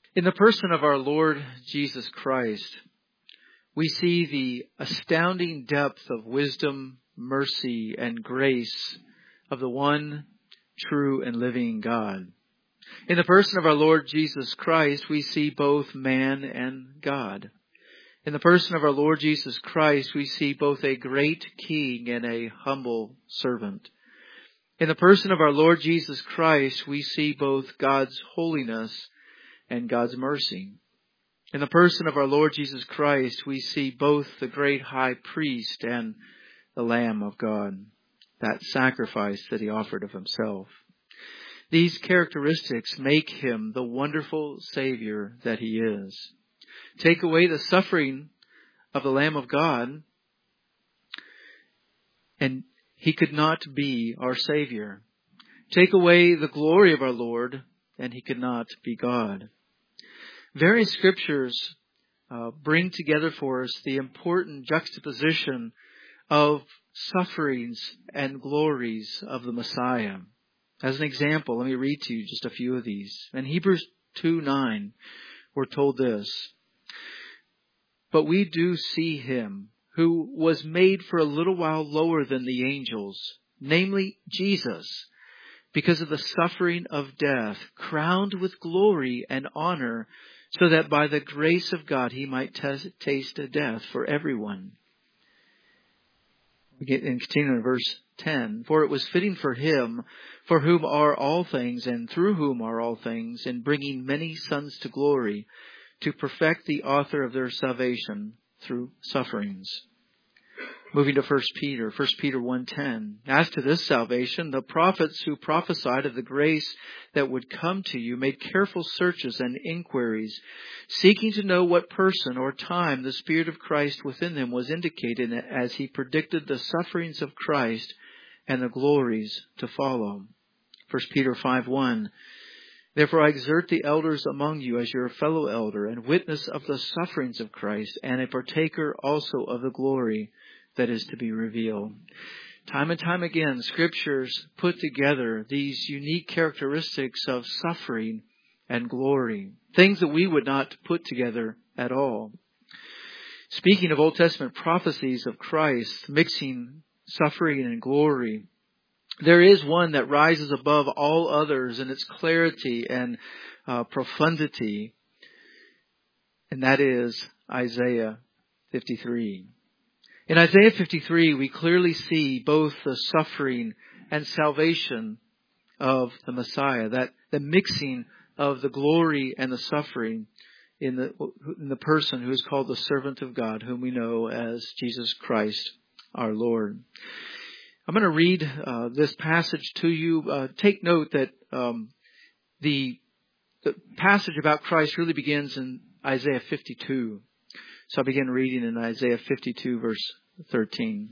In the person of our Lord Jesus Christ, we see the astounding depth of wisdom, mercy, and grace of the one true and living God. In the person of our Lord Jesus Christ, we see both man and God. In the person of our Lord Jesus Christ, we see both a great king and a humble servant. In the person of our Lord Jesus Christ, we see both God's holiness and God's mercy. In the person of our Lord Jesus Christ, we see both the great high priest and the Lamb of God, that sacrifice that he offered of himself. These characteristics make him the wonderful Savior that he is. Take away the suffering of the Lamb of God, and he could not be our Savior. Take away the glory of our Lord, and he could not be God. Various scriptures bring together for us the important juxtaposition of sufferings and glories of the Messiah. As an example, let me read to you just a few of these. In Hebrews 2:9, we're told this: "But we do see him who was made for a little while lower than the angels, namely Jesus, because of the suffering of death, crowned with glory and honor, so that by the grace of God he might taste death for everyone." And continuing in verse 10, "For it was fitting for him, for whom are all things and through whom are all things, in bringing many sons to glory, to perfect the author of their salvation through sufferings." Moving to 1 Peter 1:10. "As to this salvation, the prophets who prophesied of the grace that would come to you made careful searches and inquiries, seeking to know what person or time the Spirit of Christ within them was indicated as he predicted the sufferings of Christ and the glories to follow." 1 Peter 5:1. "Therefore I exhort the elders among you as your fellow elder and witness of the sufferings of Christ, and a partaker also of the glory that is to be revealed." Time and time again, scriptures put together these unique characteristics of suffering and glory, things that we would not put together at all. Speaking of Old Testament prophecies of Christ mixing suffering and glory, there is one that rises above all others in its clarity and profundity, and that is Isaiah 53. In Isaiah 53, we clearly see both the suffering and salvation of the Messiah, that the mixing of the glory and the suffering in the person who is called the servant of God, whom we know as Jesus Christ, our Lord. I'm going to read this passage to you. Take note that the passage about Christ really begins in Isaiah 52. So I begin reading in Isaiah 52, verse 13.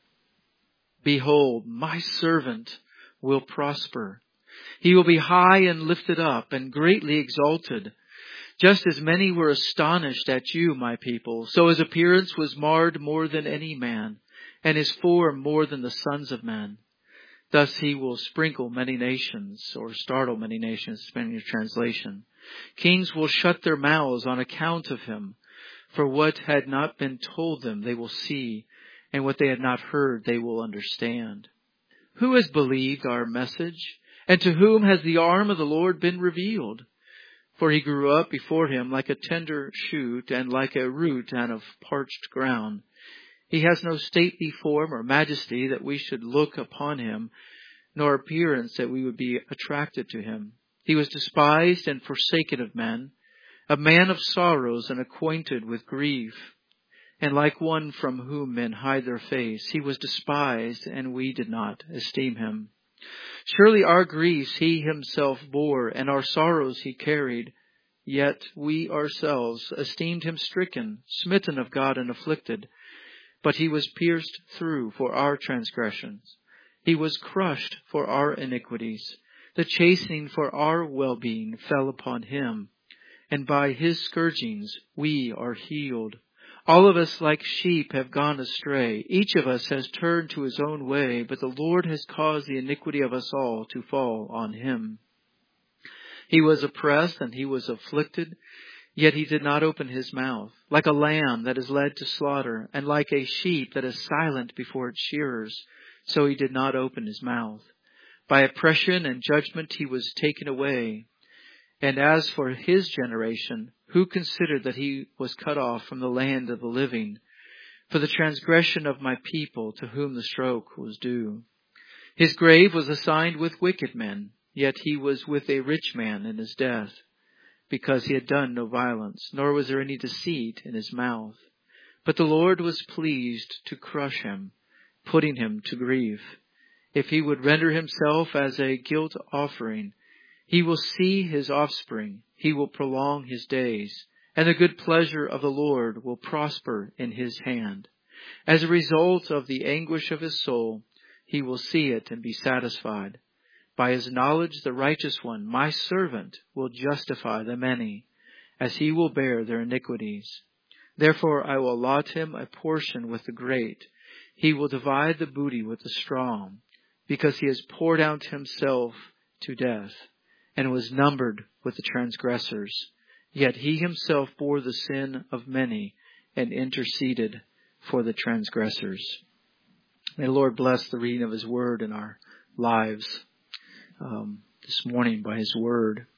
"Behold, my servant will prosper. He will be high and lifted up and greatly exalted. Just as many were astonished at you, my people, so his appearance was marred more than any man, and his form more than the sons of men. Thus he will sprinkle many nations," or startle many nations, depending on your translation. "Kings will shut their mouths on account of him. For what had not been told them, they will see, and what they had not heard, they will understand. Who has believed our message? And to whom has the arm of the Lord been revealed? For he grew up before him like a tender shoot, and like a root out of parched ground. He has no stately form or majesty that we should look upon him, nor appearance that we would be attracted to him. He was despised and forsaken of men, a man of sorrows and acquainted with grief. And like one from whom men hide their face, he was despised, and we did not esteem him. Surely our griefs he himself bore, and our sorrows he carried. Yet we ourselves esteemed him stricken, smitten of God, and afflicted. But he was pierced through for our transgressions. He was crushed for our iniquities. The chastening for our well-being fell upon him, and by his scourgings we are healed. All of us like sheep have gone astray. Each of us has turned to his own way, but the Lord has caused the iniquity of us all to fall on him. He was oppressed and he was afflicted, yet he did not open his mouth. Like a lamb that is led to slaughter, and like a sheep that is silent before its shearers, so he did not open his mouth. By oppression and judgment he was taken away. And as for his generation, who considered that he was cut off from the land of the living, for the transgression of my people to whom the stroke was due? His grave was assigned with wicked men, yet he was with a rich man in his death, because he had done no violence, nor was there any deceit in his mouth. But the Lord was pleased to crush him, putting him to grief. If he would render himself as a guilt offering, he will see his offspring, he will prolong his days, and the good pleasure of the Lord will prosper in his hand. As a result of the anguish of his soul, he will see it and be satisfied. By his knowledge, the righteous one, my servant, will justify the many, as he will bear their iniquities. Therefore I will allot him a portion with the great. He will divide the booty with the strong, because he has poured out himself to death, and was numbered with the transgressors. Yet he himself bore the sin of many, and interceded for the transgressors. May the Lord bless the reading of his word in our lives this morning by his word.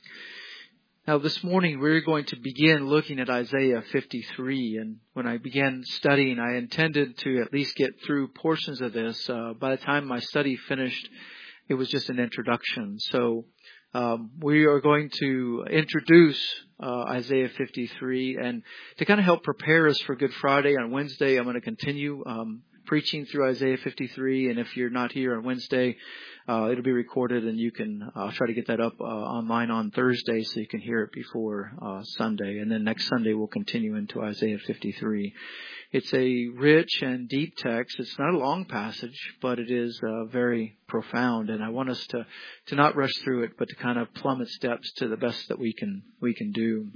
Now this morning we're going to begin looking at Isaiah 53. And when I began studying, I intended to at least get through portions of this. By the time my study finished, it was just an introduction. So we are going to introduce Isaiah 53. And to kind of help prepare us for Good Friday, on Wednesday I'm going to continue preaching through Isaiah 53, and if you're not here on Wednesday, it'll be recorded, and you can try to get that up online on Thursday so you can hear it before Sunday. And then next Sunday we'll continue into Isaiah 53. It's a rich and deep text. It's not a long passage, but it is very profound, and I want us to not rush through it, but to kind of plumb its depths to the best that we can do.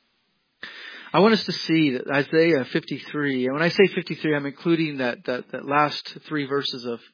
I want us to see that Isaiah 53, and when I say 53, I'm including that last three verses of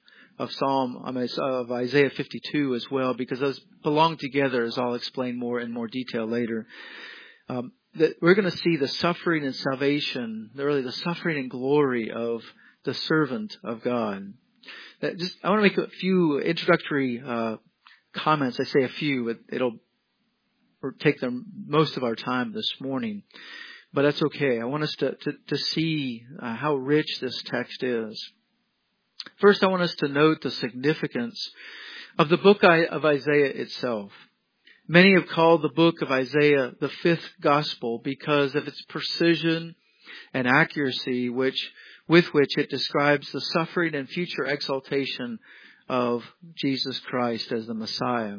Isaiah 52 as well, because those belong together, as I'll explain more in more detail later. That we're going to see the suffering and salvation, really the suffering and glory of the servant of God. I want to make a few introductory comments. I say a few, it'll take most of our time this morning. But that's okay. I want us to see how rich this text is. First, I want us to note the significance of the book of Isaiah itself. Many have called the book of Isaiah the fifth gospel because of its precision and accuracy with which it describes the suffering and future exaltation of Jesus Christ as the Messiah.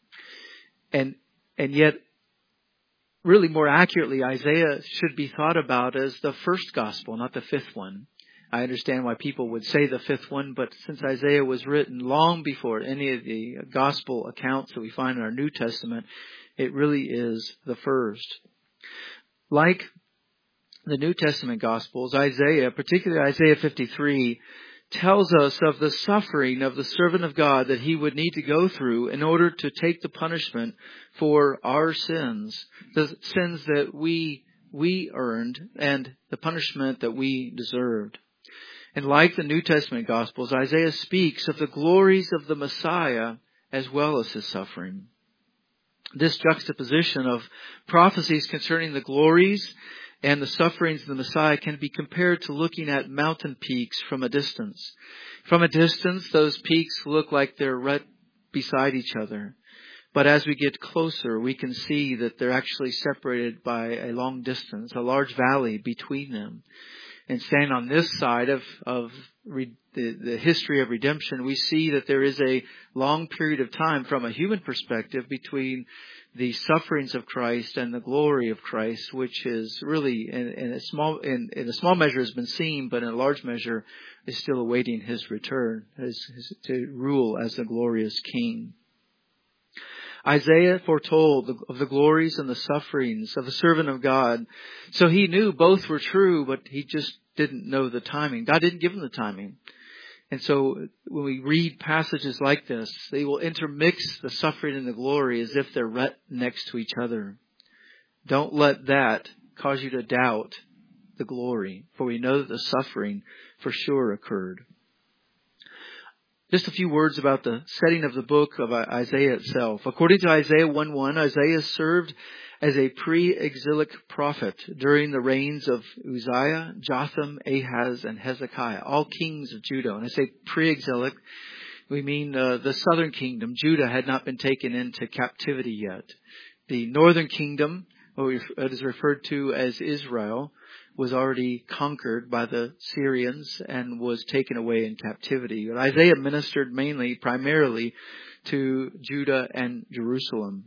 And yet, really more accurately, Isaiah should be thought about as the first gospel, not the fifth one. I understand why people would say the fifth one, but since Isaiah was written long before any of the gospel accounts that we find in our New Testament, it really is the first. Like the New Testament gospels, Isaiah, particularly Isaiah 53, tells us of the suffering of the servant of God that he would need to go through in order to take the punishment for our sins, the sins that we earned and the punishment that we deserved. And like the New Testament Gospels, Isaiah speaks of the glories of the Messiah as well as his suffering. This juxtaposition of prophecies concerning the glories and the sufferings of the Messiah can be compared to looking at mountain peaks from a distance. From a distance, those peaks look like they're right beside each other. But as we get closer, we can see that they're actually separated by a long distance, a large valley between them. And standing on this side of the history of redemption, we see that there is a long period of time from a human perspective between the sufferings of Christ and the glory of Christ, which is really in a small measure has been seen, but in a large measure is still awaiting his return to rule as the glorious King. Isaiah foretold of the glories and the sufferings of the servant of God. So he knew both were true, but he just didn't know the timing. God didn't give him the timing. And so when we read passages like this, they will intermix the suffering and the glory as if they're right next to each other. Don't let that cause you to doubt the glory, for we know that the suffering for sure occurred. Just a few words about the setting of the book of Isaiah itself. According to Isaiah 1:1, Isaiah served as a pre-exilic prophet during the reigns of Uzziah, Jotham, Ahaz, and Hezekiah, all kings of Judah. And I say pre-exilic, we mean the southern kingdom. Judah had not been taken into captivity yet. The northern kingdom, what is referred to as Israel, was already conquered by the Syrians and was taken away in captivity. But Isaiah ministered primarily to Judah and Jerusalem.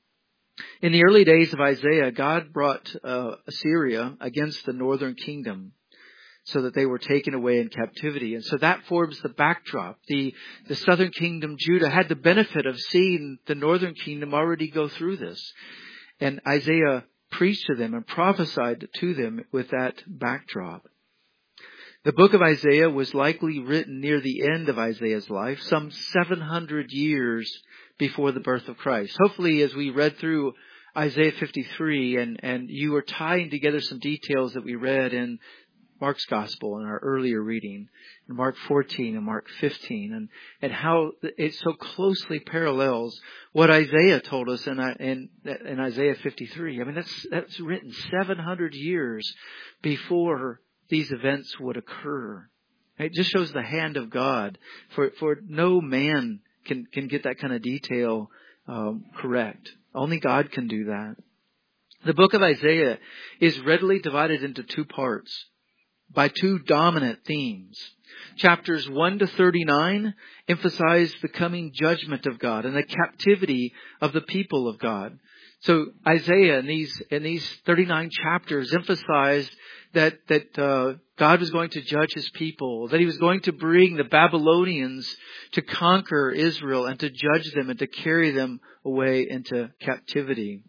In the early days of Isaiah, God brought Assyria against the northern kingdom so that they were taken away in captivity. And so that forms the backdrop. The southern kingdom, Judah, had the benefit of seeing the northern kingdom already go through this. And Isaiah preached to them and prophesied to them with that backdrop. The book of Isaiah was likely written near the end of Isaiah's life, some 700 years before the birth of Christ. Hopefully, as we read through Isaiah 53 and you were tying together some details that we read in Mark's Gospel in our earlier reading, in Mark 14 and Mark 15, and how it so closely parallels what Isaiah told us in Isaiah 53. I mean, that's written 700 years before these events would occur. It just shows the hand of God. For no man can get that kind of detail correct. Only God can do that. The book of Isaiah is readily divided into two parts by two dominant themes. Chapters 1 to 39 emphasize the coming judgment of God and the captivity of the people of God. So Isaiah in these 39 chapters emphasized that God was going to judge His people, that He was going to bring the Babylonians to conquer Israel and to judge them and to carry them away into captivity.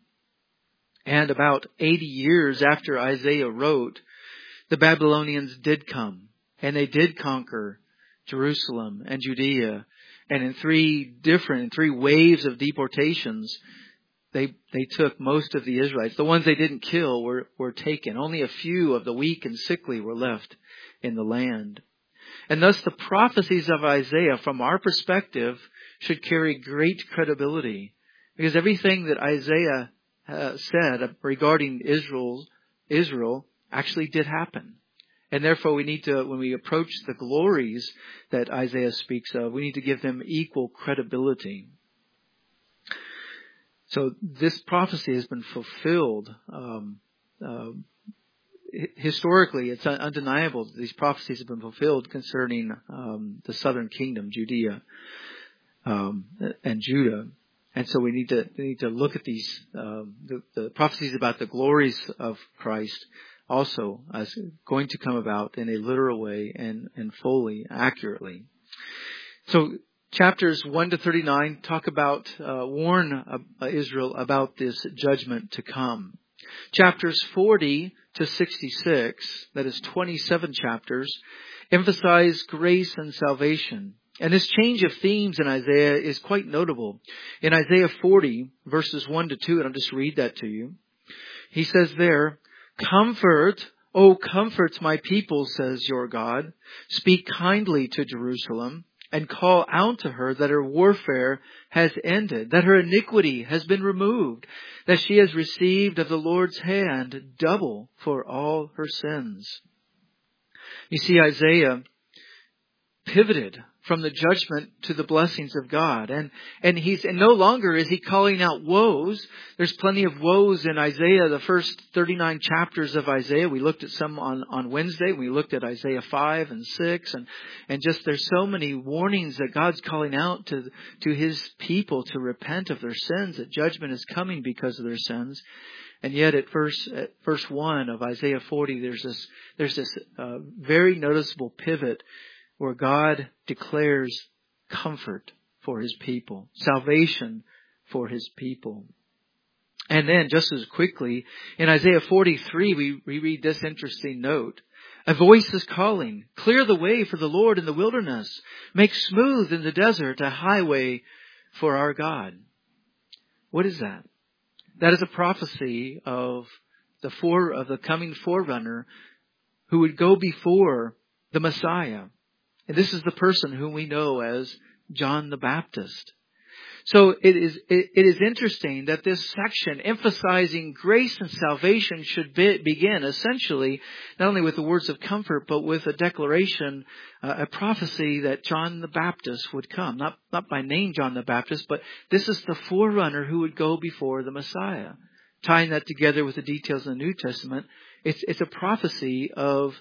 And about 80 years after Isaiah wrote, the Babylonians did come, and they did conquer Jerusalem and Judea. And in three waves of deportations, they took most of the Israelites. The ones they didn't kill were taken. Only a few of the weak and sickly were left in the land. And thus the prophecies of Isaiah, from our perspective, should carry great credibility. Because everything that Isaiah said regarding Israel actually did happen. And therefore we need to, when we approach the glories that Isaiah speaks of, we need to give them equal credibility. So this prophecy has been fulfilled. Historically, it's undeniable that these prophecies have been fulfilled concerning the southern kingdom, Judea and Judah. And so we need to look at these the prophecies about the glories of Christ also as going to come about in a literal way and fully, accurately. So chapters 1 to 39 talk about, warn Israel about this judgment to come. Chapters 40 to 66, that is 27 chapters, emphasize grace and salvation. And this change of themes in Isaiah is quite notable. In Isaiah 40, verses 1 to 2, and I'll just read that to you. He says there, "Comfort, O comfort my people, says your God. Speak kindly to Jerusalem and call out to her that her warfare has ended, that her iniquity has been removed, that she has received of the Lord's hand double for all her sins." You see, Isaiah pivoted from the judgment to the blessings of God. And no longer is he calling out woes. There's plenty of woes in Isaiah, the first 39 chapters of Isaiah. We looked at some on Wednesday. We looked at Isaiah 5 and 6. And just there's so many warnings that God's calling out to His people to repent of their sins, that judgment is coming because of their sins. And yet at verse 1 of Isaiah 40, there's this very noticeable pivot where God declares comfort for His people, salvation for His people. And then just as quickly, in Isaiah 43, we read this interesting note. A voice is calling, clear the way for the Lord in the wilderness. Make smooth in the desert a highway for our God. What is that? That is a prophecy of the coming forerunner who would go before the Messiah. And this is the person whom we know as John the Baptist. So it is interesting that this section emphasizing grace and salvation should begin essentially not only with the words of comfort, but with a declaration, a prophecy that John the Baptist would come. Not by name John the Baptist, but this is the forerunner who would go before the Messiah. Tying that together with the details in the New Testament, it's a prophecy of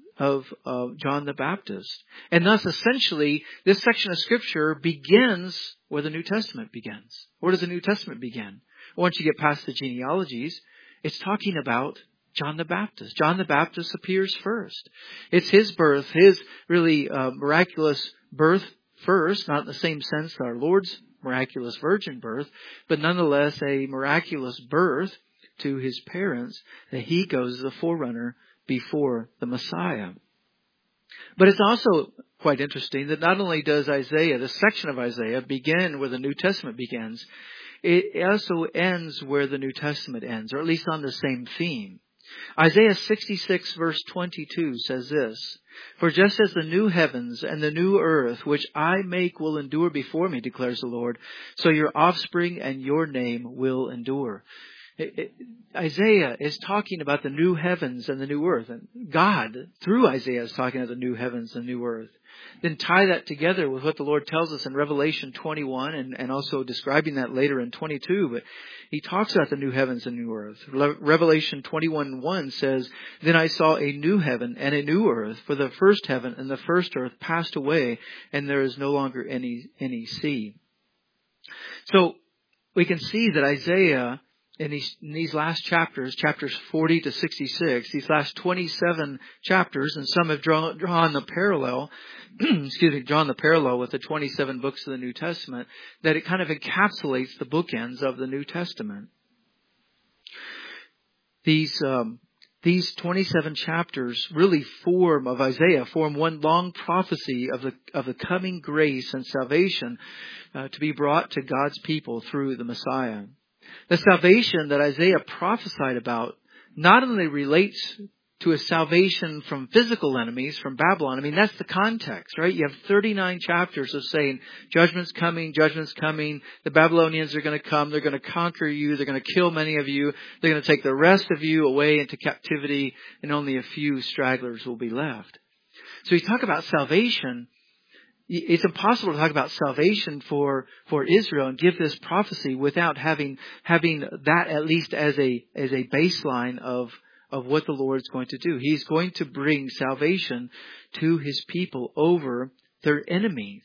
John the Baptist. And thus, essentially, this section of Scripture begins where the New Testament begins. Where does the New Testament begin? Once you get past the genealogies, it's talking about John the Baptist. John the Baptist appears first. It's his birth, his really miraculous birth first, not in the same sense our Lord's miraculous virgin birth, but nonetheless a miraculous birth to his parents, that he goes as the forerunner before the Messiah. But it's also quite interesting that not only does Isaiah, this section of Isaiah, begin where the New Testament begins, it also ends where the New Testament ends, or at least on the same theme. Isaiah 66 verse 22 says this, "For just as the new heavens and the new earth which I make will endure before me, declares the Lord, so your offspring and your name will endure." Isaiah is talking about the new heavens and the new earth. And God, through Isaiah, is talking about the new heavens and new earth. Then tie that together with what the Lord tells us in Revelation 21 and also describing that later in 22. But he talks about the new heavens and new earth. Revelation 21:1 says, "Then I saw a new heaven and a new earth, for the first heaven and the first earth passed away, and there is no longer any sea." So we can see that Isaiah, in these last chapters 40 to 66, these last 27 chapters, and some have drawn the parallel, drawn the parallel with the 27 books of the New Testament, that it kind of encapsulates the bookends of the New Testament. These 27 chapters really form one long prophecy of the coming grace and salvation to be brought to God's people through the Messiah. The salvation that Isaiah prophesied about not only relates to a salvation from physical enemies, from Babylon. I mean, that's the context, right? You have 39 chapters of saying, judgment's coming, the Babylonians are going to come, they're going to conquer you, they're going to kill many of you, they're going to take the rest of you away into captivity, and only a few stragglers will be left. So you talk about salvation. It's impossible to talk about salvation for Israel and give this prophecy without having that at least as a baseline of what the Lord's going to do. He's going to bring salvation to his people over their enemies.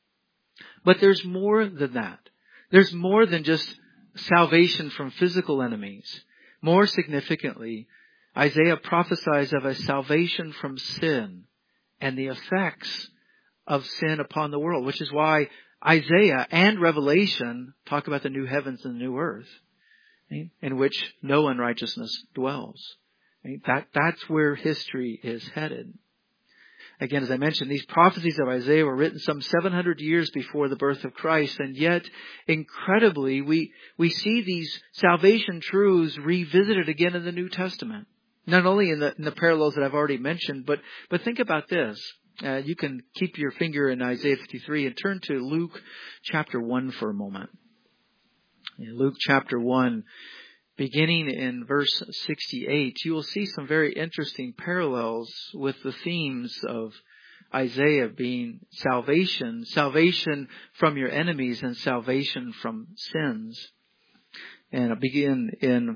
But there's more than that. There's more than just salvation from physical enemies. More significantly, Isaiah prophesies of a salvation from sin and the effects of sin upon the world, which is why Isaiah and Revelation talk about the new heavens and the new earth, right, in which no unrighteousness dwells. Right? That's where history is headed. Again, as I mentioned, these prophecies of Isaiah were written some 700 years before the birth of Christ, and yet, incredibly, we see these salvation truths revisited again in the New Testament. Not only in the parallels that I've already mentioned, but think about this. You can keep your finger in Isaiah 53 and turn to Luke chapter 1 for a moment. In Luke chapter 1, beginning in verse 68, you will see some very interesting parallels with the themes of Isaiah being salvation from your enemies and salvation from sins. And I'll begin in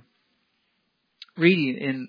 reading in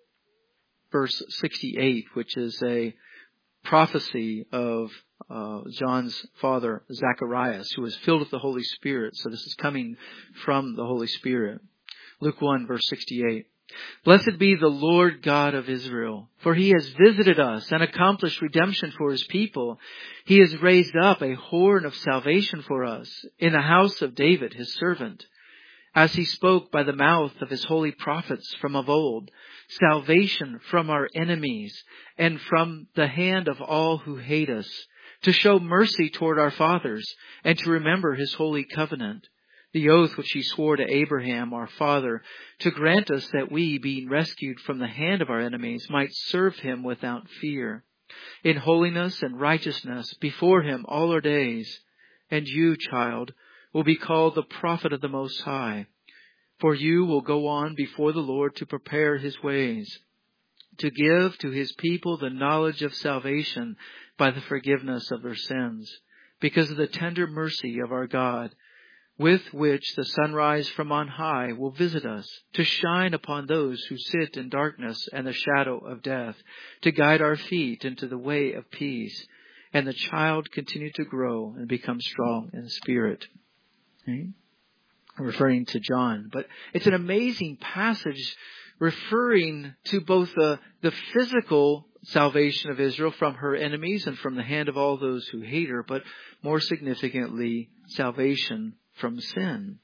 verse 68, which is a prophecy of John's father, Zacharias, who was filled with the Holy Spirit. So this is coming from the Holy Spirit. Luke 1, verse 68. "Blessed be the Lord God of Israel, for he has visited us and accomplished redemption for his people. He has raised up a horn of salvation for us in the house of David, his servant. as he spoke by the mouth of his holy prophets from of old, salvation from our enemies and from the hand of all who hate us, to show mercy toward our fathers and to remember his holy covenant, the oath which he swore to Abraham our father, to grant us that we, being rescued from the hand of our enemies, might serve him without fear, in holiness and righteousness before him all our days. And you, child, will be called the prophet of the Most High, for you will go on before the Lord to prepare his ways, to give to his people the knowledge of salvation by the forgiveness of their sins, because of the tender mercy of our God, with which the sunrise from on high will visit us, to shine upon those who sit in darkness and the shadow of death, to guide our feet into the way of peace. And the child continued to grow and become strong in spirit. Okay? Referring to John. But it's an amazing passage referring to both the physical salvation of Israel from her enemies and from the hand of all those who hate her, but more significantly, salvation from sin.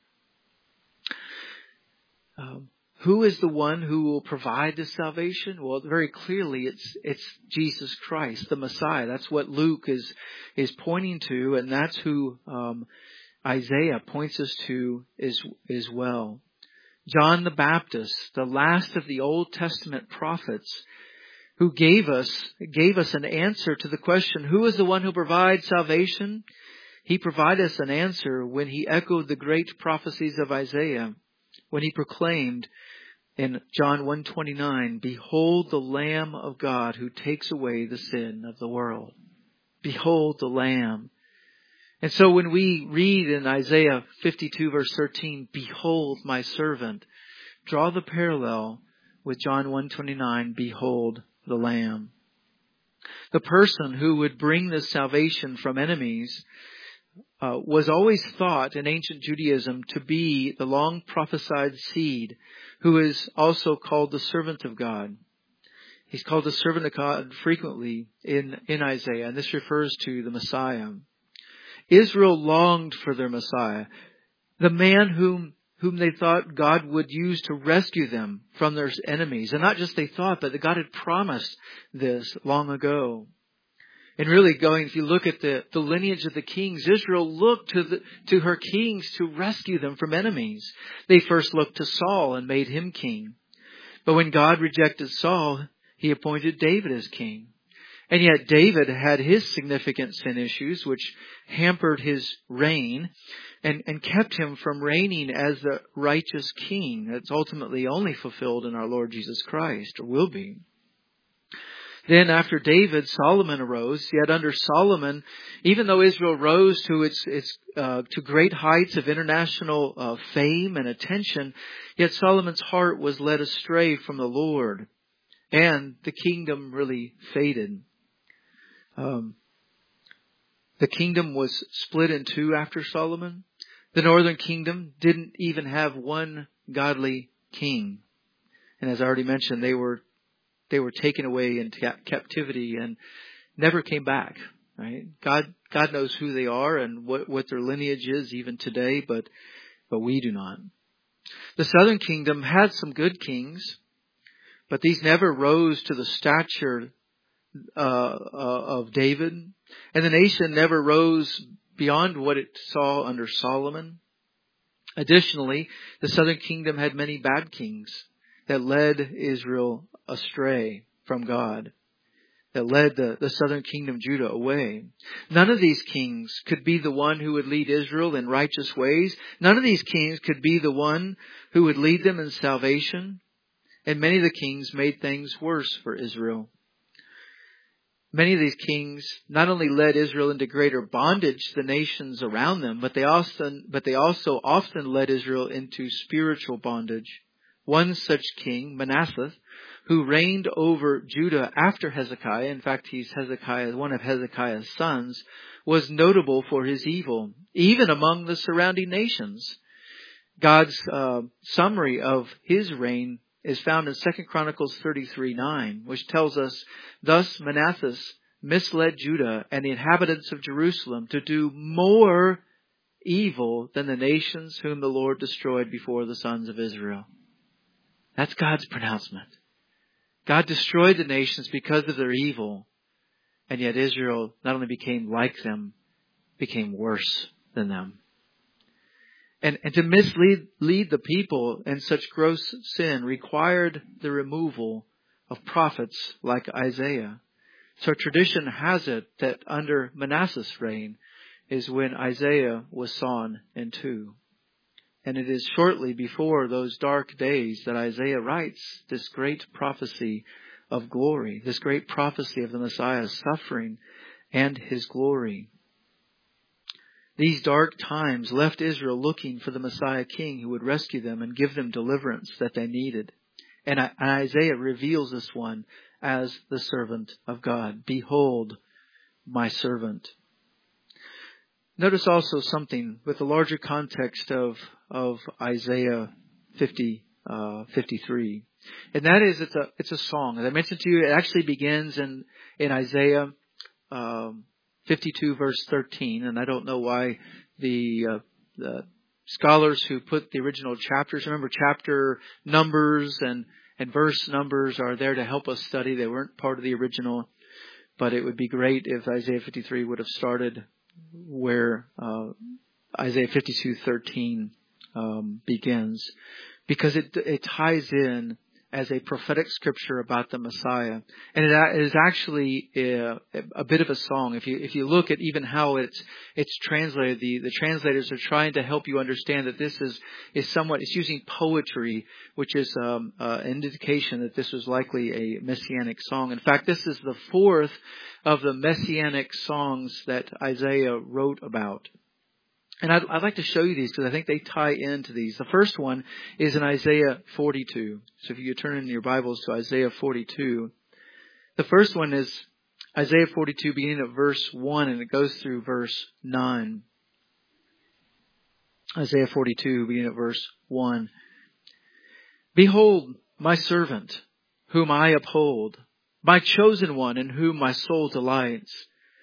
Who is the one who will provide this salvation? Well, very clearly it's Jesus Christ, the Messiah. That's what Luke is pointing to, and that's who Isaiah points us to as well. John the Baptist, the last of the Old Testament prophets, who gave us an answer to the question, who is the one who provides salvation? He provided us an answer when he echoed the great prophecies of Isaiah, when he proclaimed in John 1:29, "Behold the Lamb of God who takes away the sin of the world." Behold the Lamb. And so when we read in Isaiah 52 verse 13, "Behold my servant," draw the parallel with John 1:29, "Behold the Lamb." The person who would bring this salvation from enemies was always thought in ancient Judaism to be the long prophesied seed, who is also called the servant of God. He's called the servant of God frequently in Isaiah, and this refers to the Messiah. Israel longed for their Messiah, the man whom they thought God would use to rescue them from their enemies. And not just they thought, but that God had promised this long ago. And really if you look at the lineage of the kings, Israel looked to her kings to rescue them from enemies. They first looked to Saul and made him king. But when God rejected Saul, he appointed David as king. And yet David had his significant sin issues, which hampered his reign and kept him from reigning as the righteous king that's ultimately only fulfilled in our Lord Jesus Christ, or will be. Then after David, Solomon arose. Yet under Solomon, even though Israel rose to to great heights of international fame and attention, yet Solomon's heart was led astray from the Lord, and the kingdom really faded. The kingdom was split in two after Solomon. The northern kingdom didn't even have one godly king, and as I already mentioned, they were taken away into captivity and never came back. Right? God knows who they are and what their lineage is even today, but we do not. The southern kingdom had some good kings, but these never rose to the stature of David, and the nation never rose beyond what it saw under Solomon. Additionally, the southern kingdom had many bad kings that led Israel astray from God, that led the southern kingdom, Judah, away. None of these kings could be the one who would lead Israel in righteous ways. None of these kings could be the one who would lead them in salvation. And many of the kings made things worse for Israel. Many of these kings not only led Israel into greater bondage to the nations around them, but they also often led Israel into spiritual bondage. One such king, Manasseh, who reigned over Judah after Hezekiah, in fact he's one of Hezekiah's sons, was notable for his evil, even among the surrounding nations. God's summary of his reign is found in 2 Chronicles 33:9, which tells us, "Thus Manasseh misled Judah and the inhabitants of Jerusalem to do more evil than the nations whom the Lord destroyed before the sons of Israel. That's God's pronouncement. God destroyed the nations because of their evil. And yet Israel not only became like them, became worse than them. And to mislead the people in such gross sin required the removal of prophets like Isaiah. So tradition has it that under Manasseh's reign is when Isaiah was sawn in two. And it is shortly before those dark days that Isaiah writes this great prophecy of glory, this great prophecy of the Messiah's suffering and his glory. These dark times left Israel looking for the Messiah King who would rescue them and give them deliverance that they needed. And Isaiah reveals this one as the servant of God. Behold, my servant. Notice also something with the larger context of Isaiah 53. And that is, it's a song. As I mentioned to you, it actually begins in Isaiah 52 verse 13. And I don't know why the scholars who put the original chapters, remember chapter numbers and verse numbers are there to help us study. They weren't part of the original. But it would be great if Isaiah 53 would have started where Isaiah 52:13 begins, because it ties in as a prophetic scripture about the Messiah, and it is actually a bit of a song. If you look at even how it's translated, the translators are trying to help you understand that this is somewhat, it's using poetry, which is an indication that this was likely a messianic song. In fact, this is the fourth of the messianic songs that Isaiah wrote about. And I'd like to show you these because I think they tie into these. The first one is in Isaiah 42. So if you turn in your Bibles to Isaiah 42. The first one is Isaiah 42 beginning at verse 1 and it goes through verse 9. Isaiah 42 beginning at verse 1. Behold, my servant, whom I uphold, my chosen one in whom my soul delights.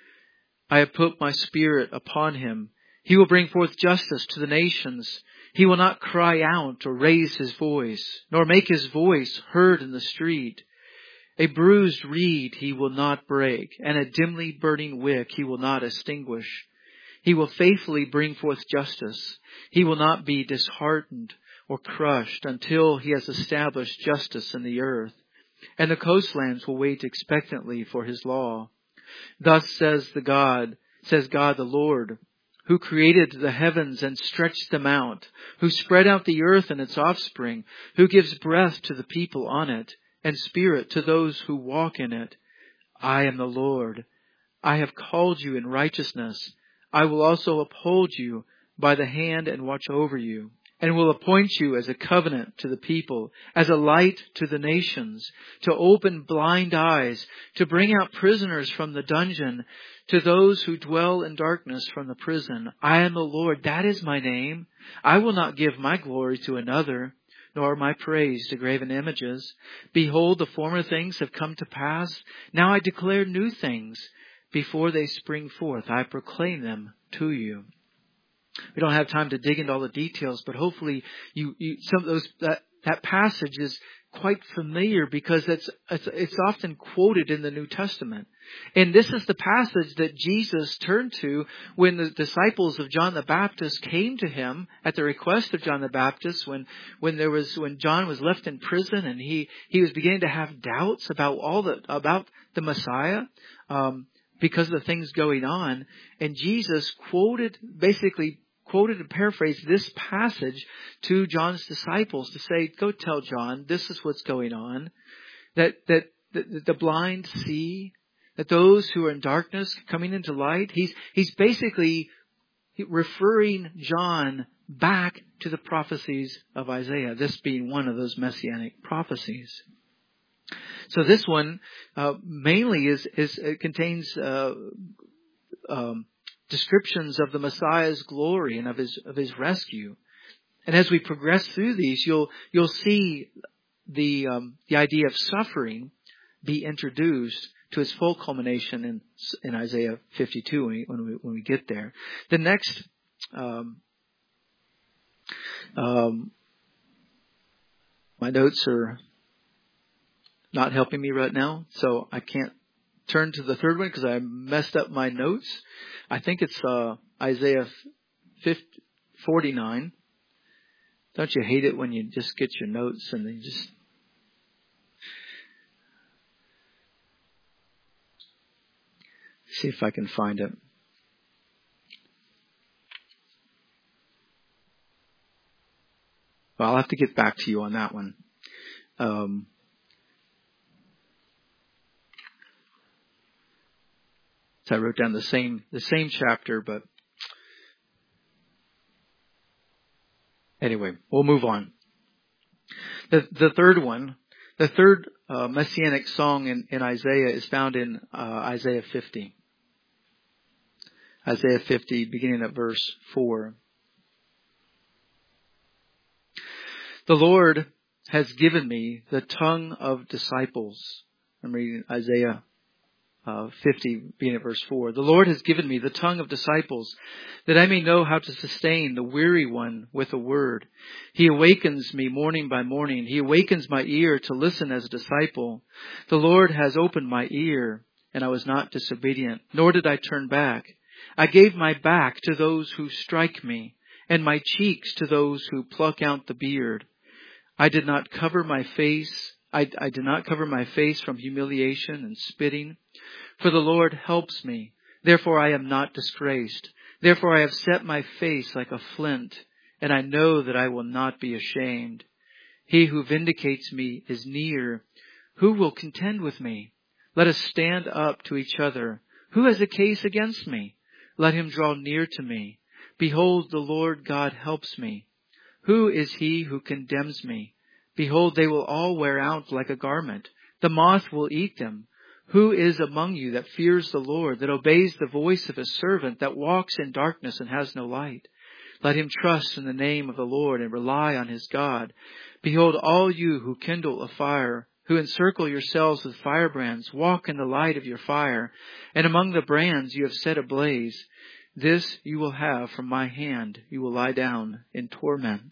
I have put my spirit upon him. He will bring forth justice to the nations. He will not cry out or raise his voice, nor make his voice heard in the street. A bruised reed he will not break, and a dimly burning wick he will not extinguish. He will faithfully bring forth justice. He will not be disheartened or crushed until he has established justice in the earth. And the coastlands will wait expectantly for his law. Thus says God the Lord, who created the heavens and stretched them out, who spread out the earth and its offspring, who gives breath to the people on it, and spirit to those who walk in it. I am the Lord. I have called you in righteousness. I will also uphold you by the hand and watch over you, and will appoint you as a covenant to the people, as a light to the nations, to open blind eyes, to bring out prisoners from the dungeon, to those who dwell in darkness from the prison. I am the Lord, that is my name. I will not give my glory to another, nor my praise to graven images. Behold, the former things have come to pass. Now I declare new things. Before they spring forth, I proclaim them to you. We don't have time to dig into all the details, but hopefully some of those that passage is quite familiar because it's often quoted in the New Testament. And this is the passage that Jesus turned to when the disciples of John the Baptist came to him at the request of John the Baptist when John was left in prison and he was beginning to have doubts about the Messiah. Because of the things going on. And Jesus quoted and paraphrased this passage to John's disciples to say, go tell John, this is what's going on. That the blind see, that those who are in darkness coming into light. He's basically referring John back to the prophecies of Isaiah, this being one of those messianic prophecies. So this one mainly it contains descriptions of the Messiah's glory and of his rescue. And as we progress through these, you'll see the idea of suffering be introduced to its full culmination in Isaiah 52 when we get there. The next My notes are not helping me right now, so I can't turn to the third one because I messed up my notes. I think it's Isaiah 49. Don't you hate it when you just get your notes and they just... See if I can find it. Well, I'll have to get back to you on that one. So I wrote down the same chapter, but anyway, we'll move on. The third one, the third messianic song in Isaiah is found in Isaiah 50. Isaiah 50, beginning at verse 4. The Lord has given me the tongue of disciples. I'm reading Isaiah 50, beginning at verse 4. The Lord has given me the tongue of disciples, that I may know how to sustain the weary one with a word. He awakens me morning by morning. He awakens my ear to listen as a disciple. The Lord has opened my ear, and I was not disobedient, nor did I turn back. I gave my back to those who strike me, and my cheeks to those who pluck out the beard. I did not cover my face. I did not cover my face from humiliation and spitting. For the Lord helps me. Therefore I am not disgraced. Therefore I have set my face like a flint, and I know that I will not be ashamed. He who vindicates me is near. Who will contend with me? Let us stand up to each other. Who has a case against me? Let him draw near to me. Behold, the Lord God helps me. Who is he who condemns me? Behold, they will all wear out like a garment. The moth will eat them. Who is among you that fears the Lord, that obeys the voice of his servant, that walks in darkness and has no light? Let him trust in the name of the Lord and rely on his God. Behold, all you who kindle a fire, who encircle yourselves with firebrands, walk in the light of your fire, and among the brands you have set ablaze. This you will have from my hand. You will lie down in torment.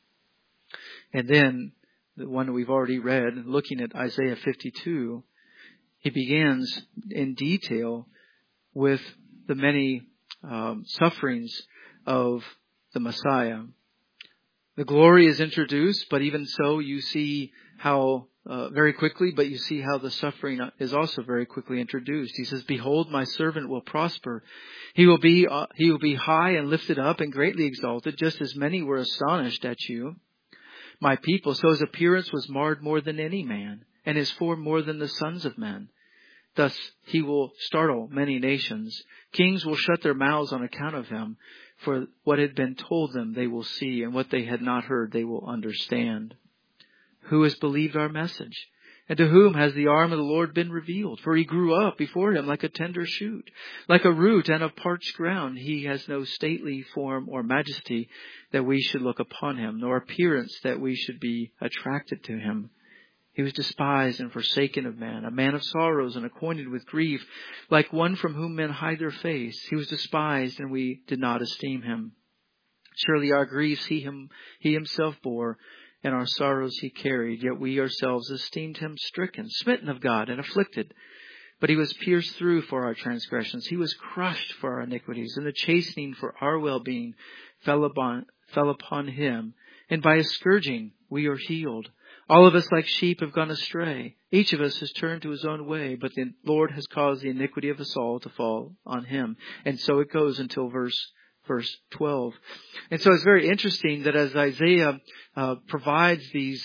And then, the one that we've already read, looking at Isaiah 52, he begins in detail with the many sufferings of the Messiah. The glory is introduced, but even so, you see how very quickly, but you see how the suffering is also very quickly introduced. He says, "Behold, my servant will prosper. He will be high and lifted up and greatly exalted, just as many were astonished at you, my people. So his appearance was marred more than any man, and his form more than the sons of men. Thus he will startle many nations. Kings will shut their mouths on account of him. For what had been told them they will see, and what they had not heard they will understand. Who has believed our message? And to whom has the arm of the Lord been revealed? For he grew up before him like a tender shoot, like a root out of parched ground. He has no stately form or majesty that we should look upon him, nor appearance that we should be attracted to him. He was despised and forsaken of man, a man of sorrows and acquainted with grief, like one from whom men hide their face. He was despised, and we did not esteem him. Surely our griefs he himself bore, and our sorrows he carried. Yet we ourselves esteemed him stricken, smitten of God, and afflicted. But he was pierced through for our transgressions. He was crushed for our iniquities, and the chastening for our well-being fell upon him. And by his scourging we are healed. All of us like sheep have gone astray. Each of us has turned to his own way, but the Lord has caused the iniquity of us all to fall on him." And so it goes until verse 12. And so it's very interesting that as Isaiah provides these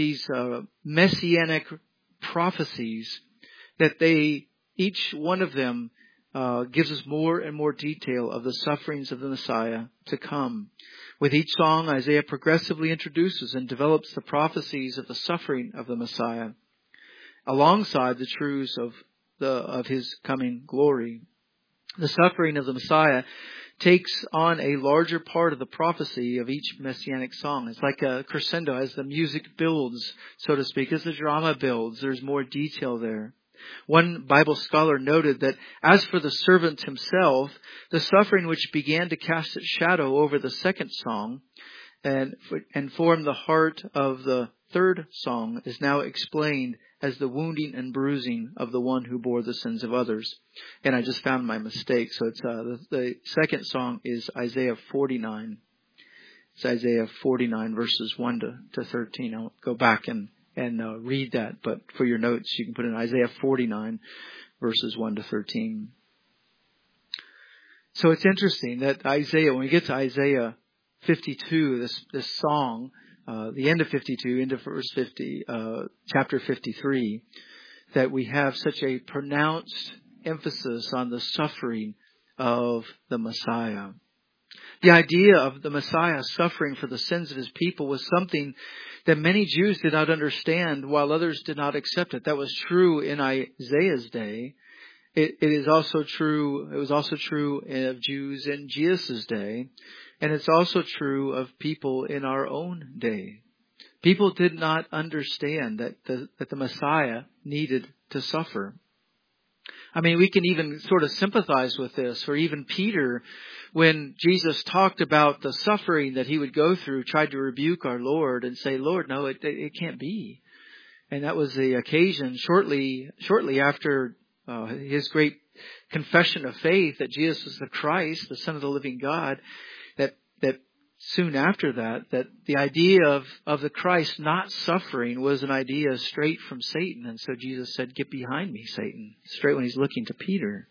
messianic prophecies, that each one of them gives us more and more detail of the sufferings of the Messiah to come. With each song, Isaiah progressively introduces and develops the prophecies of the suffering of the Messiah, alongside the truths of his coming glory. The suffering of the Messiah takes on a larger part of the prophecy of each messianic song. It's like a crescendo as the music builds, so to speak, as the drama builds. There's more detail there. One Bible scholar noted that as for the servant himself, the suffering which began to cast its shadow over the second song and form the heart of the third song is now explained as the wounding and bruising of the one who bore the sins of others. And I just found my mistake. So it's the second song is Isaiah 49. It's Isaiah 49 verses 1 to 13. I'll go back and read that. But for your notes, you can put in Isaiah 49 verses 1 to 13. So it's interesting that Isaiah, when we get to Isaiah 52, this song, the end of 52 into verse 50, chapter 53, that we have such a pronounced emphasis on the suffering of the Messiah. The idea of the Messiah suffering for the sins of his people was something that many Jews did not understand, while others did not accept it. That was true in Isaiah's day. It was also true of Jews in Jesus' day. And it's also true of people in our own day. People did not understand that the Messiah needed to suffer. I mean, we can even sort of sympathize with this, or even Peter, when Jesus talked about the suffering that he would go through, tried to rebuke our Lord and say, Lord, no, it can't be. And that was the occasion shortly after his great confession of faith that Jesus was the Christ, the Son of the living God, that soon after that the idea of the Christ not suffering was an idea straight from Satan. And so Jesus said, "Get behind me, Satan," straight when he's looking to Peter.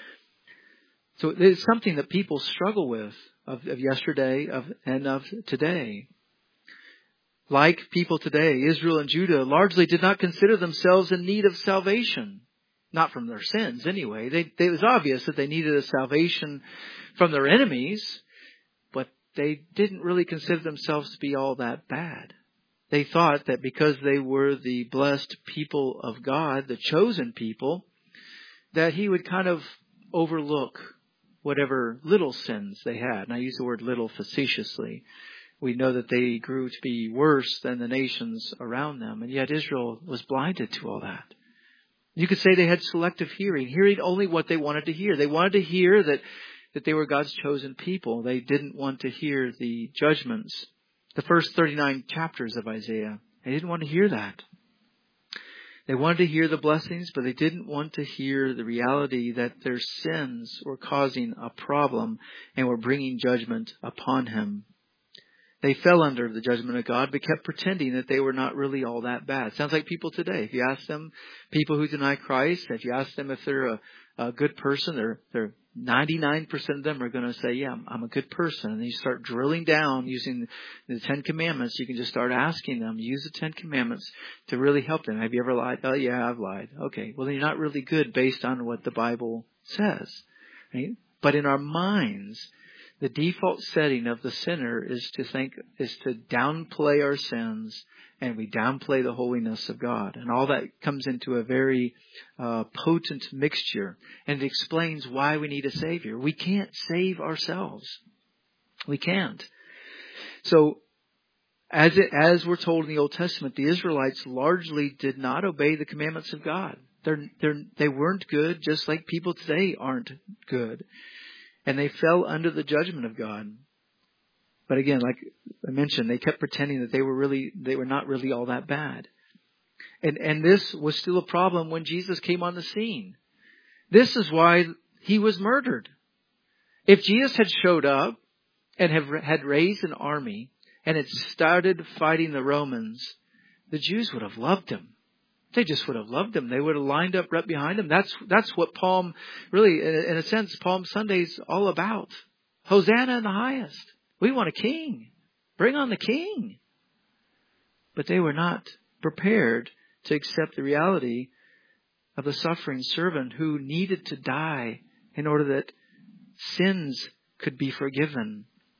So it's something that people struggle with of yesterday and of today. Like people today, Israel and Judah largely did not consider themselves in need of salvation. Not from their sins anyway. It was obvious that they needed a salvation from their enemies, but they didn't really consider themselves to be all that bad. They thought that because they were the blessed people of God, the chosen people, that he would kind of overlook whatever little sins they had. And I use the word little facetiously. We know that they grew to be worse than the nations around them, and yet Israel was blinded to all that. You could say they had selective hearing only what they wanted to hear. They wanted to hear that they were God's chosen people. They didn't want to hear the judgments, the first 39 chapters of Isaiah. They didn't want to hear that. They wanted to hear the blessings, but they didn't want to hear the reality that their sins were causing a problem and were bringing judgment upon him. They fell under the judgment of God, but kept pretending that they were not really all that bad. Sounds like people today. If you ask them, people who deny Christ, if you ask them if they're a good person, they're 99% of them are going to say, yeah, I'm a good person. And you start drilling down using the Ten Commandments. You can just start asking them, use the Ten Commandments to really help them. Have you ever lied? Oh, yeah, I've lied. Okay, well, then you're not really good based on what the Bible says. Right? But in our minds, the default setting of the sinner is to downplay our sins, and we downplay the holiness of God. And all that comes into a very potent mixture. And it explains why we need a Savior. We can't save ourselves. We can't. So, as we're told in the Old Testament, the Israelites largely did not obey the commandments of God. They weren't good, just like people today aren't good. And they fell under the judgment of God. But again, like I mentioned, they kept pretending that they were not really all that bad. And this was still a problem when Jesus came on the scene. This is why he was murdered. If Jesus had showed up and had raised an army and had started fighting the Romans, the Jews would have loved him. They just would have loved him. They would have lined up right behind him. That's what Palm, really, in a sense, Palm Sunday's all about. Hosanna in the highest. We want a king. Bring on the king. But they were not prepared to accept the reality of the suffering servant who needed to die in order that sins could be forgiven.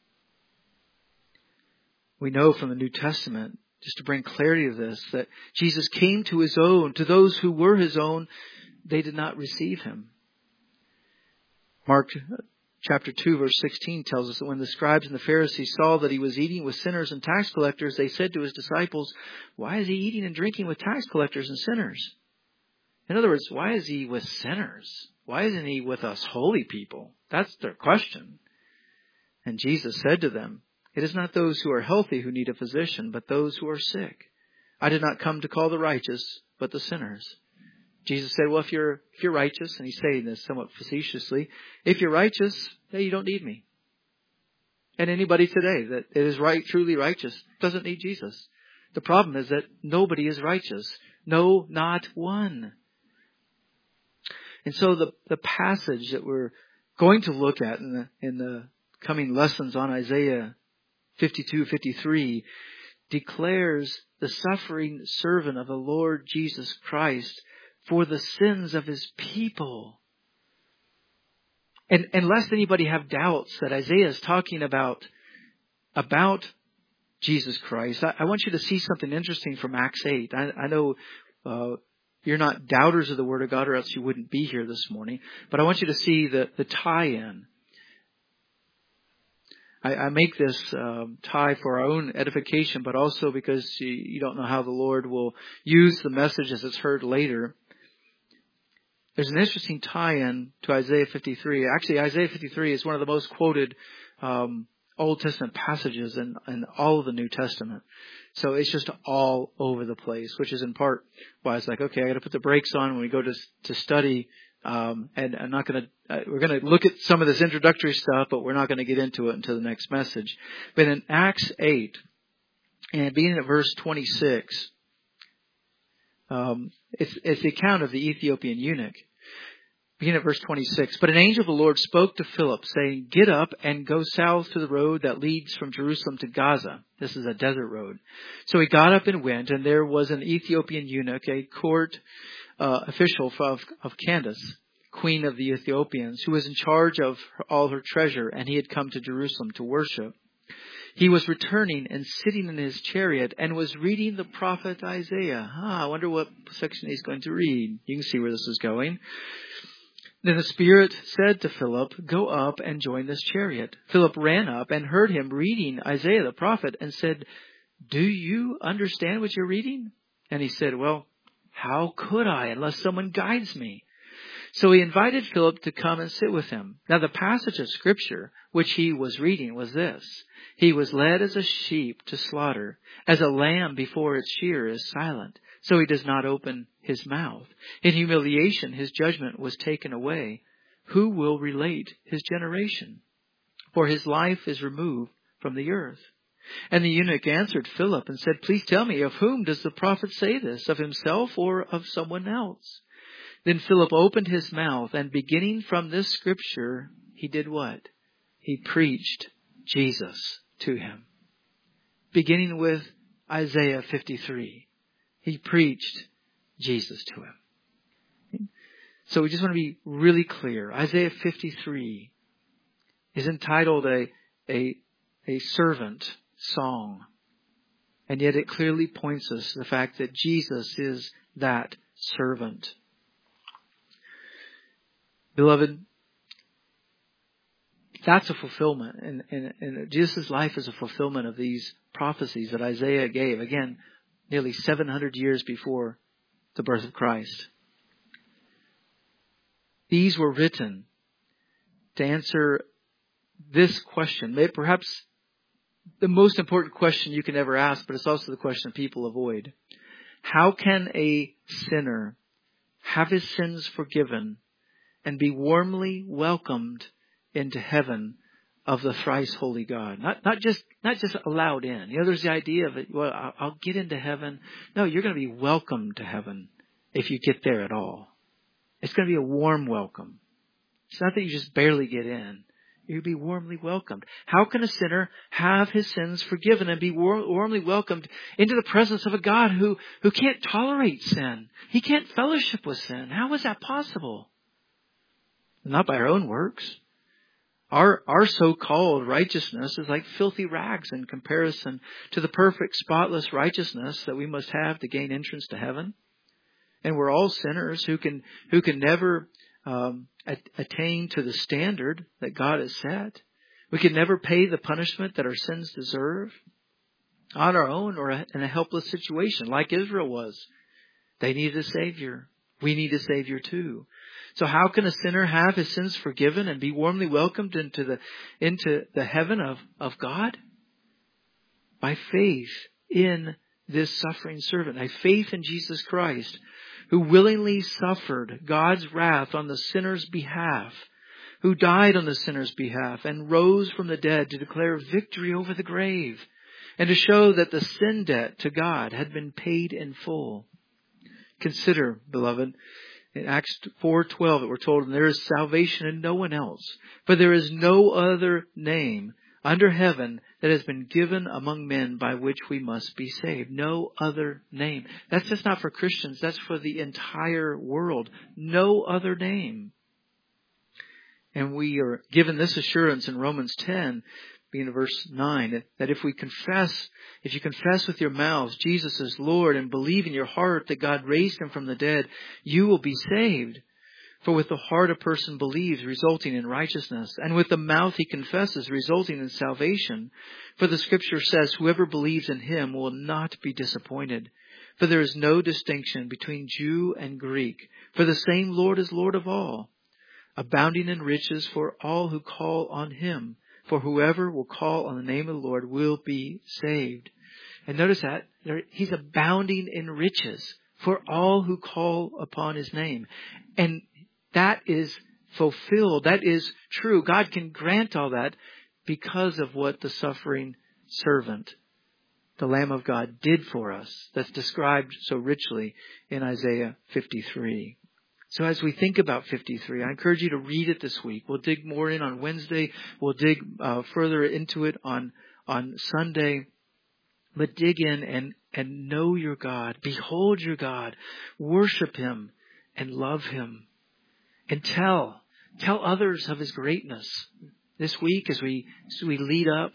We know from the New Testament, just to bring clarity to this, that Jesus came to his own. To those who were his own, they did not receive him. Mark chapter 2 verse 16 tells us that when the scribes and the Pharisees saw that he was eating with sinners and tax collectors, they said to his disciples, "Why is he eating and drinking with tax collectors and sinners?" In other words, why is he with sinners? Why isn't he with us holy people? That's their question. And Jesus said to them, it is not those who are healthy who need a physician, but those who are sick. I did not come to call the righteous, but the sinners. Jesus said, well, if you're righteous, and he's saying this somewhat facetiously, if you're righteous, then you don't need me. And anybody today that is truly righteous doesn't need Jesus. The problem is that nobody is righteous. No, not one. And so the passage that we're going to look at in the coming lessons on Isaiah 52-53 declares the suffering servant of the Lord Jesus Christ for the sins of his people. And lest anybody have doubts that Isaiah is talking about Jesus Christ, I want you to see something interesting from Acts 8. I know you're not doubters of the Word of God, or else you wouldn't be here this morning. But I want you to see the tie-in. I make this tie for our own edification, but also because you don't know how the Lord will use the message as it's heard later. There's an interesting tie-in to Isaiah 53. Actually, Isaiah 53 is one of the most quoted Old Testament passages in all of the New Testament. So it's just all over the place, which is in part why it's like, okay, I got to put the brakes on when we go to study. And I'm not going to, we're going to look at some of this introductory stuff, but we're not going to get into it until the next message. But in Acts 8, and beginning at verse 26, it's the account of the Ethiopian eunuch. Beginning at verse 26. But an angel of the Lord spoke to Philip, saying, get up and go south to the road that leads from Jerusalem to Gaza. This is a desert road. So he got up and went, and there was an Ethiopian eunuch, a court official of Candace, queen of the Ethiopians, who was in charge of all her treasure, and he had come to Jerusalem to worship. He was returning and sitting in his chariot and was reading the prophet Isaiah. I wonder what section he's going to read. You can see where this is going. Then the Spirit said to Philip, go up and join this chariot. Philip ran up and heard him reading Isaiah the prophet and said, do you understand what you're reading? And he said, well, how could I unless someone guides me? So he invited Philip to come and sit with him. Now the passage of Scripture which he was reading was this. He was led as a sheep to slaughter, as a lamb before its shearer is silent. So he does not open his mouth. In humiliation his judgment was taken away. Who will relate his generation? For his life is removed from the earth. And the eunuch answered Philip and said, please tell me, of whom does the prophet say this, of himself or of someone else? Then Philip opened his mouth, and beginning from this scripture, he did what? He preached Jesus to him. Beginning with Isaiah 53, he preached Jesus to him. So we just want to be really clear. Isaiah 53 is entitled a servant song. And yet it clearly points us to the fact that Jesus is that servant. Beloved, that's a fulfillment. And Jesus' life is a fulfillment of these prophecies that Isaiah gave. Again, nearly 700 years before the birth of Christ. These were written to answer this question. Perhaps the most important question you can ever ask, but it's also the question people avoid. How can a sinner have his sins forgiven and be warmly welcomed into heaven of the thrice holy God? Not just allowed in. There's the idea of it. Well, I'll get into heaven. No, you're going to be welcomed to heaven if you get there at all. It's going to be a warm welcome. It's not that you just barely get in. You'll be warmly welcomed. How can a sinner have his sins forgiven and be warmly welcomed into the presence of a God who can't tolerate sin? He can't fellowship with sin. How is that possible? Not by our own works. Our so-called righteousness is like filthy rags in comparison to the perfect, spotless righteousness that we must have to gain entrance to heaven. And we're all sinners who can never attain to the standard that God has set. We can never pay the punishment that our sins deserve on our own or in a helpless situation like Israel was. They needed a Savior. We need a Savior too. So how can a sinner have his sins forgiven and be warmly welcomed into the heaven of God? By faith in this suffering servant, by faith in Jesus Christ, who willingly suffered God's wrath on the sinner's behalf, who died on the sinner's behalf and rose from the dead to declare victory over the grave and to show that the sin debt to God had been paid in full. Consider, beloved, in Acts 4:12 that we're told, there is salvation in no one else, for there is no other name under heaven that has been given among men by which we must be saved. No other name. That's just not for Christians. That's for the entire world. No other name. And we are given this assurance in Romans 10, being in verse 9, that if you confess with your mouths Jesus is Lord and believe in your heart that God raised him from the dead, you will be saved. For with the heart a person believes, resulting in righteousness, and with the mouth he confesses, resulting in salvation. For the Scripture says, whoever believes in him will not be disappointed. For there is no distinction between Jew and Greek, for the same Lord is Lord of all, abounding in riches for all who call on him. For whoever will call on the name of the Lord will be saved. And notice that he's abounding in riches for all who call upon his name. And that is fulfilled. That is true. God can grant all that because of what the suffering servant, the Lamb of God, did for us. That's described so richly in Isaiah 53. So as we think about 53, I encourage you to read it this week. We'll dig more in on Wednesday. We'll dig further into it on Sunday. But dig in and know your God. Behold your God. Worship him and love him. And tell others of his greatness. This week as we lead up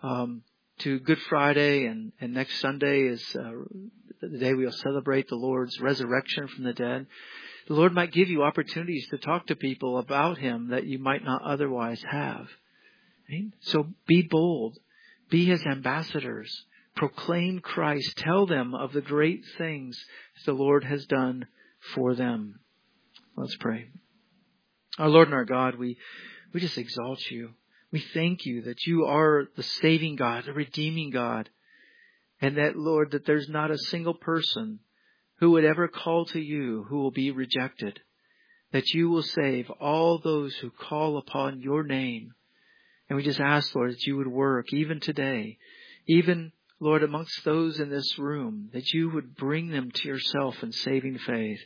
to Good Friday and next Sunday is the day we'll celebrate the Lord's resurrection from the dead. The Lord might give you opportunities to talk to people about him that you might not otherwise have. Right? So be bold. Be his ambassadors. Proclaim Christ. Tell them of the great things the Lord has done for them. Let's pray. Our Lord and our God, we just exalt you. We thank you that you are the saving God, the redeeming God. And that, Lord, that there's not a single person who would ever call to you who will be rejected. That you will save all those who call upon your name. And we just ask, Lord, that you would work even today. Even, Lord, amongst those in this room, that you would bring them to yourself in saving faith.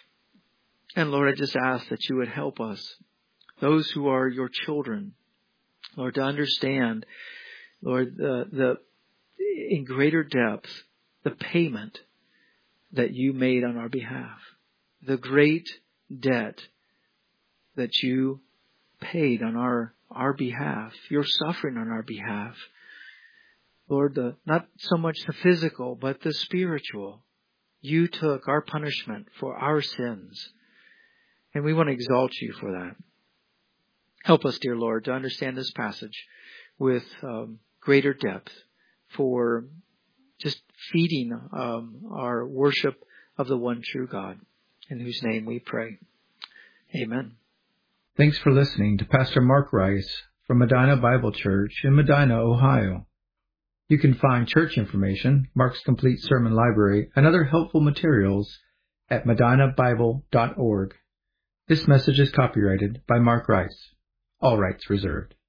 And Lord, I just ask that you would help us, those who are your children, Lord, to understand, Lord, in greater depth, the payment that you made on our behalf, the great debt that you paid on our behalf, your suffering on our behalf. Lord, not so much the physical, but the spiritual. You took our punishment for our sins. And we want to exalt you for that. Help us, dear Lord, to understand this passage with greater depth for just feeding our worship of the one true God, in whose name we pray. Amen. Thanks for listening to Pastor Mark Rice from Medina Bible Church in Medina, Ohio. You can find church information, Mark's complete sermon library, and other helpful materials at medinabible.org. This message is copyrighted by Mark Rice. All rights reserved.